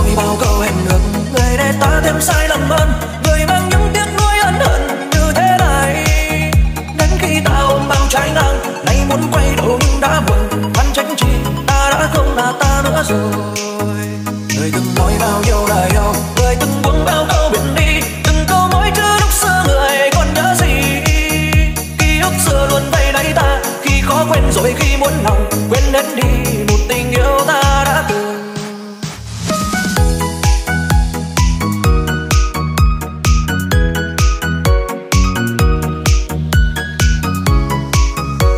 bao câu hẹn ước, người để ta thêm sai lầm hơn, người mang những tiếc nuối ân hận như thế này. Đến khi ta ôm bao trái ngang, nay muốn quay đầu nhưng đã muộn, than trách chi ta đã không là ta nữa rồi. Người từng nói bao nhiêu lời đâu, người từng buông bao câu biệt đi, từng câu nói chưa lúc xưa người còn nhớ gì. Ký ức xưa luôn vây đáy ta, khi khó quên rồi khi muốn lòng quên hết đi.